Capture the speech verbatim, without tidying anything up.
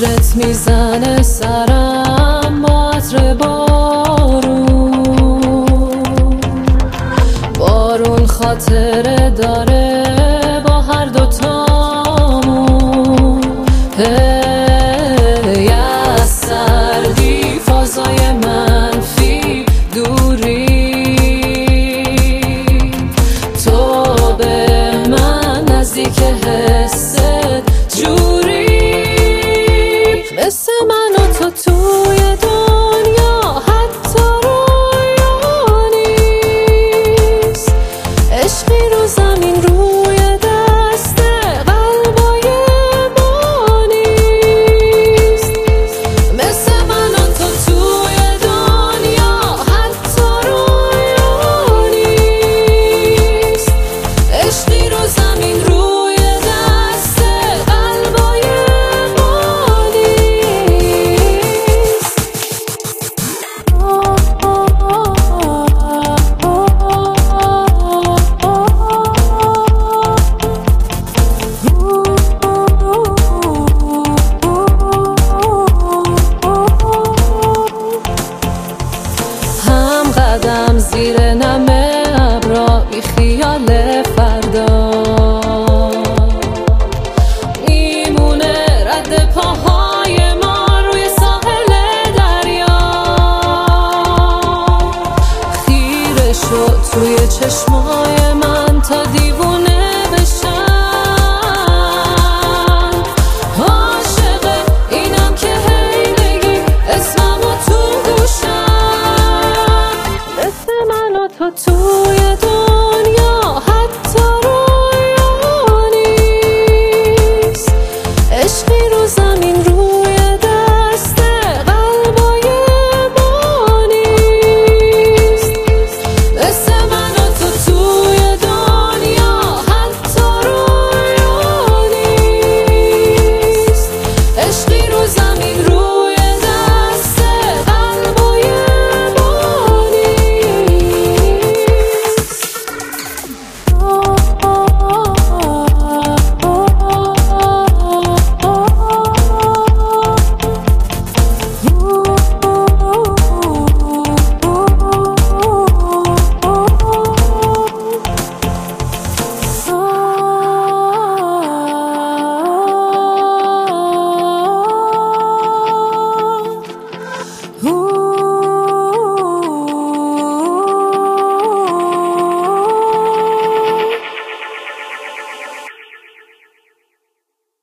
عطرت میزنه سرم با عطر بارون، بارون خاطره داره با هر دوتامون. هی از سردی فضای منفی دوری، تو به من نزدیک حست جوری، مثل من و تو توی دنیا حتی رویا نیست. عشقی رو زمین روی دست قلبای ما نیست. مثل من و تو توی دنیا حتی رویا نیست. عشقی رو زمین روی دست قلبای ما هم قدم زیر نمه ابرا بی خیال فردا، میمونه رد پاهای ما روی ساحل دریا. خیره شد توی چشمای من تا دیوونه بشم. عاشق اینم که هی بگی اسممو تو گوشم. مثل من و تو توی دنیا